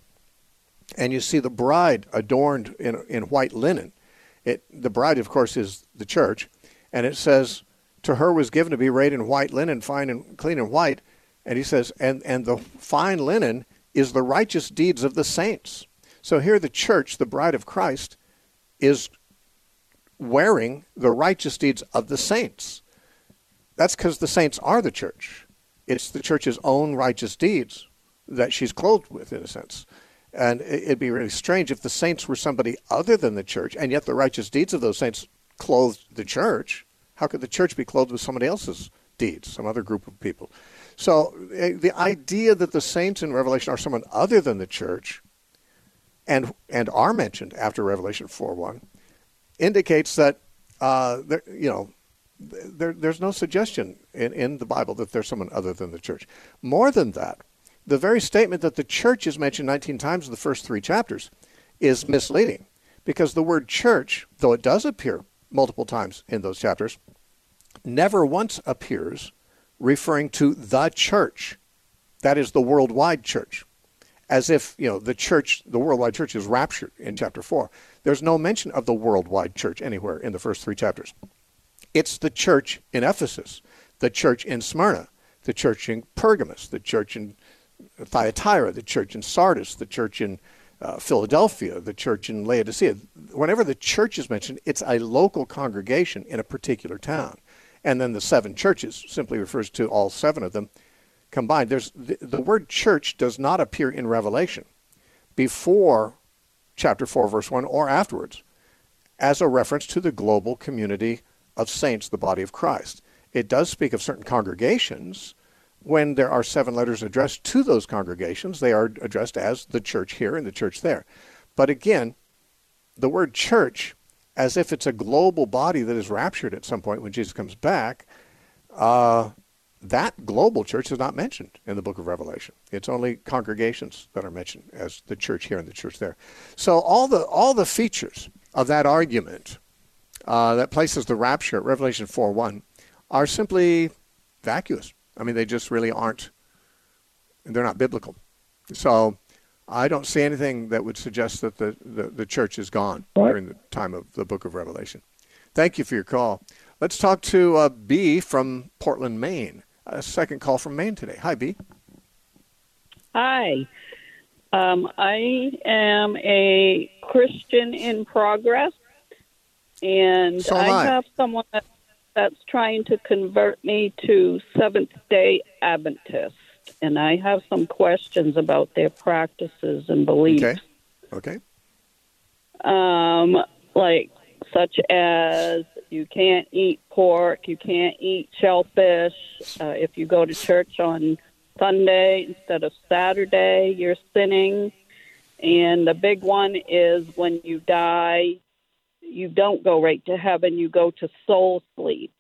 and you see the bride adorned in, in white linen, it, the bride, of course, is the church, and it says, to her was given to be arrayed in white linen, fine and clean and white, and he says, and, and the fine linen is the righteous deeds of the saints. So here the church, the bride of Christ, is wearing the righteous deeds of the saints. That's because the saints are the church. it's the church's own righteous deeds that she's clothed with, in a sense. And it'd be really strange if the saints were somebody other than the church, and yet the righteous deeds of those saints clothed the church. How could the church be clothed with somebody else's deeds, some other group of people? So the idea that the saints in Revelation are someone other than the church and and are mentioned after Revelation four one indicates that, uh, there, you know, there, there's no suggestion in, in the Bible that there's someone other than the church. More than that, the very statement that the church is mentioned nineteen times in the first three chapters is misleading, because the word church, though it does appear multiple times in those chapters, never once appears referring to the church. That is the worldwide church. As if, you know, the church, the worldwide church is raptured in chapter four. There's no mention of the worldwide church anywhere in the first three chapters. It's the church in Ephesus, the church in Smyrna, the church in Pergamos, the church in Thyatira, the church in Sardis, the church in uh, Philadelphia, the church in Laodicea. Whenever the church is mentioned, it's a local congregation in a particular town. And then the seven churches simply refers to all seven of them combined. There's the, the word church does not appear in Revelation before chapter four, verse one, or afterwards, as a reference to the global community of saints, the body of Christ. It does speak of certain congregations. When there are seven letters addressed to those congregations, they are addressed as the church here and the church there. But again, the word church, as if it's a global body that is raptured at some point when Jesus comes back, uh, that global church is not mentioned in the book of Revelation. It's only congregations that are mentioned as the church here and the church there. So all the all the features of that argument uh, that places the rapture at Revelation four one are simply vacuous. I mean, they just really aren't, they're not biblical. So I don't see anything that would suggest that the, the, the church is gone during the time of the book of Revelation. Thank you for your call. Let's talk to uh, B from Portland, Maine. A second call from Maine today. Hi, B. Hi. Um, I am a Christian in progress, and so I, I have someone that, that's trying to convert me to Seventh-day Adventist, and I have some questions about their practices and beliefs. Okay. Okay. Um, like, such as you can't eat pork, you can't eat shellfish. Uh, if you go to church on Sunday instead of Saturday, you're sinning. And the big one is when you die, you don't go right to heaven, you go to soul sleep.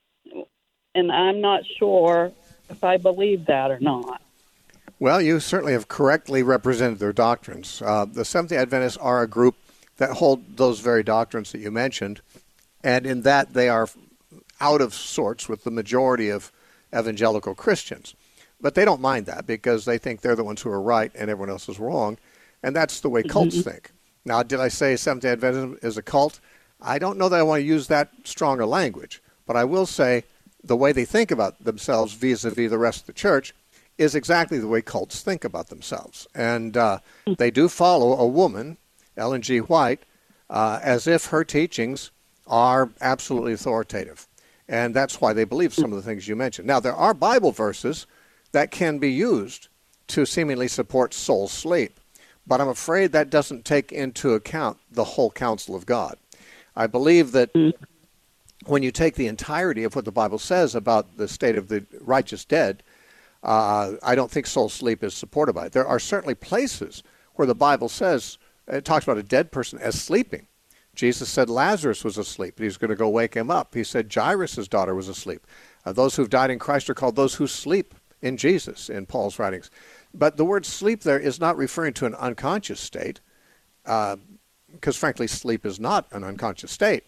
And I'm not sure if I believe that or not. Well, you certainly have correctly represented their doctrines. Uh, the Seventh-day Adventists are a group that hold those very doctrines that you mentioned, and in that they are out of sorts with the majority of evangelical Christians. But they don't mind that because they think they're the ones who are right and everyone else is wrong, and that's the way cults mm-hmm. think. Now, did I say Seventh-day Adventism is a cult? I don't know that I want to use that strong a language, but I will say the way they think about themselves vis-a-vis the rest of the church is exactly the way cults think about themselves. And uh, they do follow a woman, Ellen G. White, uh, as if her teachings are absolutely authoritative. And that's why they believe some of the things you mentioned. Now, there are Bible verses that can be used to seemingly support soul sleep, but I'm afraid that doesn't take into account the whole counsel of God. I believe that when you take the entirety of what the Bible says about the state of the righteous dead, uh, I don't think soul sleep is supported by it. There are certainly places where the Bible says, it talks about a dead person as sleeping. Jesus said Lazarus was asleep, but he's going to go wake him up. He said Jairus' daughter was asleep. Uh, those who've died in Christ are called those who sleep in Jesus, in Paul's writings. But the word sleep there is not referring to an unconscious state, uh, because frankly, sleep is not an unconscious state.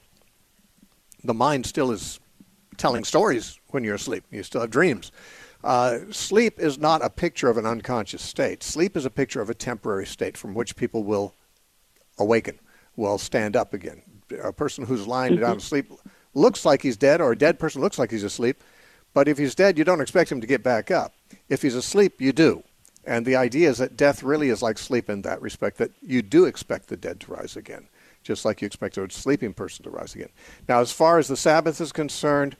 The mind still is telling stories when you're asleep. You still have dreams. Uh, sleep is not a picture of an unconscious state. Sleep is a picture of a temporary state from which people will awaken, will stand up again. A person who's lying down asleep looks like he's dead, or a dead person looks like he's asleep, but if he's dead, you don't expect him to get back up. If he's asleep, you do. And the idea is that death really is like sleep in that respect, that you do expect the dead to rise again, just like you expect a sleeping person to rise again. Now, as far as the Sabbath is concerned,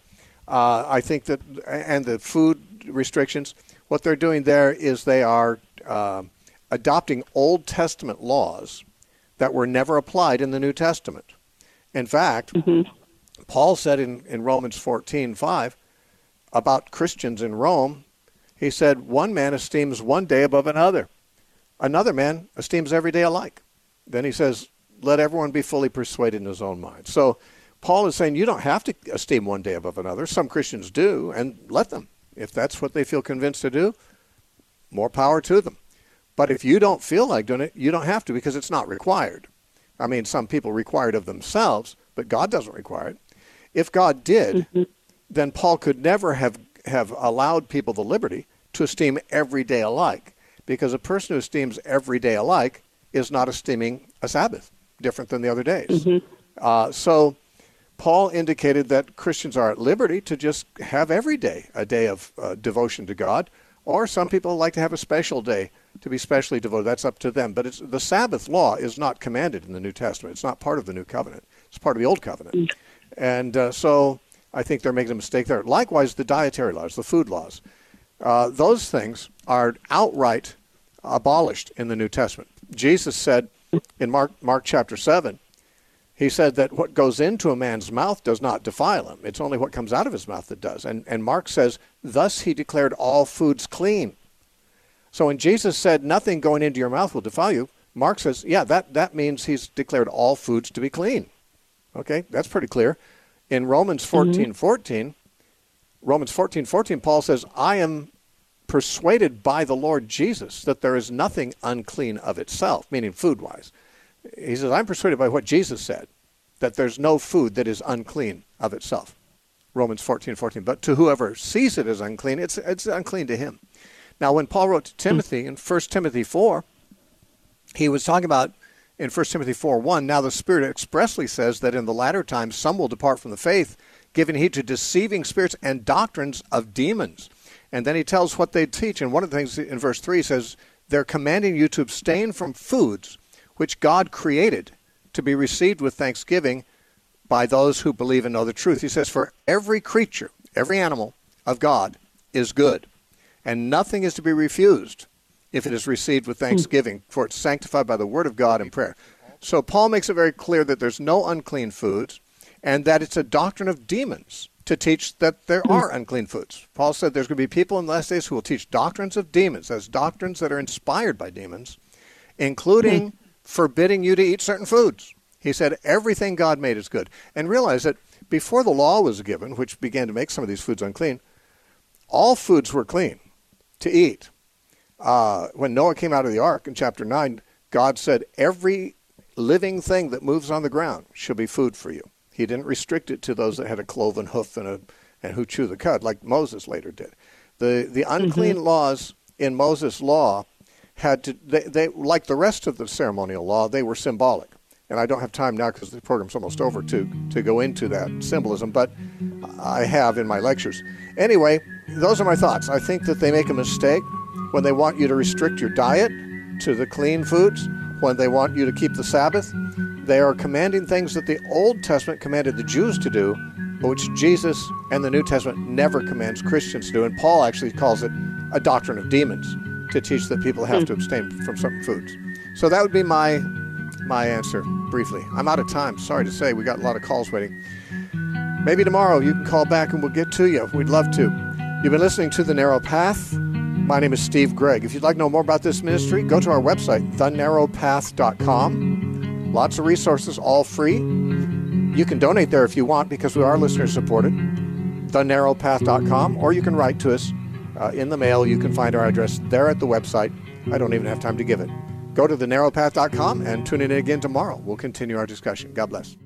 Uh, I think that, and the food restrictions, what they're doing there is they are uh, adopting Old Testament laws that were never applied in the New Testament. In fact, mm-hmm. Paul said in, in Romans fourteen five about Christians in Rome, he said, one man esteems one day above another. Another man esteems every day alike. Then he says, let everyone be fully persuaded in his own mind. So Paul is saying you don't have to esteem one day above another. Some Christians do, and let them. If that's what they feel convinced to do, more power to them. But if you don't feel like doing it, you don't have to, because it's not required. I mean, some people require it of themselves, but God doesn't require it. If God did, mm-hmm. then Paul could never have, have allowed people the liberty to esteem every day alike, because a person who esteems every day alike is not esteeming a Sabbath, different than the other days. Mm-hmm. Uh, so Paul indicated that Christians are at liberty to just have every day a day of uh, devotion to God, or some people like to have a special day to be specially devoted. That's up to them. But it's, the Sabbath law is not commanded in the New Testament. It's not part of the New Covenant. It's part of the Old Covenant. Mm-hmm. And uh, so I think they're making a mistake there. Likewise, the dietary laws, the food laws, uh, those things are outright abolished in the New Testament. Jesus said in Mark, Mark chapter seven, he said that what goes into a man's mouth does not defile him. It's only what comes out of his mouth that does. And, and Mark says, thus he declared all foods clean. So when Jesus said nothing going into your mouth will defile you, Mark says, yeah, that, that means he's declared all foods to be clean. Okay, that's pretty clear. In Romans fourteen fourteen, mm-hmm. Romans fourteen fourteen, Paul says, I am persuaded by the Lord Jesus that there is nothing unclean of itself, meaning food-wise. He says, I'm persuaded by what Jesus said, that there's no food that is unclean of itself. Romans fourteen fourteen. But to whoever sees it as unclean, it's, it's unclean to him. Now, when Paul wrote to Timothy in First Timothy four, he was talking about, in First Timothy four one, now the Spirit expressly says that in the latter times some will depart from the faith, giving heed to deceiving spirits and doctrines of demons. And then he tells what they teach. And one of the things in verse three says, they're commanding you to abstain from foods which God created to be received with thanksgiving by those who believe and know the truth. He says, for every creature, every animal of God is good, and nothing is to be refused if it is received with thanksgiving, for it's sanctified by the word of God and prayer. So Paul makes it very clear that there's no unclean foods, and that it's a doctrine of demons to teach that there are unclean foods. Paul said there's going to be people in the last days who will teach doctrines of demons, as doctrines that are inspired by demons, including forbidding you to eat certain foods. He said everything God made is good. And realize that before the law was given, which began to make some of these foods unclean, all foods were clean to eat. Uh, when Noah came out of the ark in chapter nine, God said, every living thing that moves on the ground shall be food for you. He didn't restrict it to those that had a cloven hoof and, a, and who chew the cud, like Moses later did. The, the unclean mm-hmm. laws in Moses' law had to, they, they, like the rest of the ceremonial law, they were symbolic. And I don't have time now because the program's almost over to, to go into that symbolism, but I have in my lectures. Anyway, those are my thoughts. I think that they make a mistake when they want you to restrict your diet to the clean foods, when they want you to keep the Sabbath. They are commanding things that the Old Testament commanded the Jews to do, but which Jesus and the New Testament never commands Christians to do. And Paul actually calls it a doctrine of demons, to teach that people have to abstain from certain foods. So that would be my my answer, briefly. I'm out of time. Sorry to say, we got a lot of calls waiting. Maybe tomorrow you can call back and we'll get to you. We'd love to. You've been listening to The Narrow Path. My name is Steve Gregg. If you'd like to know more about this ministry, go to our website, the narrow path dot com. Lots of resources, all free. You can donate there if you want, because we are listener-supported, the narrow path dot com, or you can write to us uh, in the mail. You can find our address there at the website. I don't even have time to give it. Go to the narrow path dot com and tune in again tomorrow. We'll continue our discussion. God bless.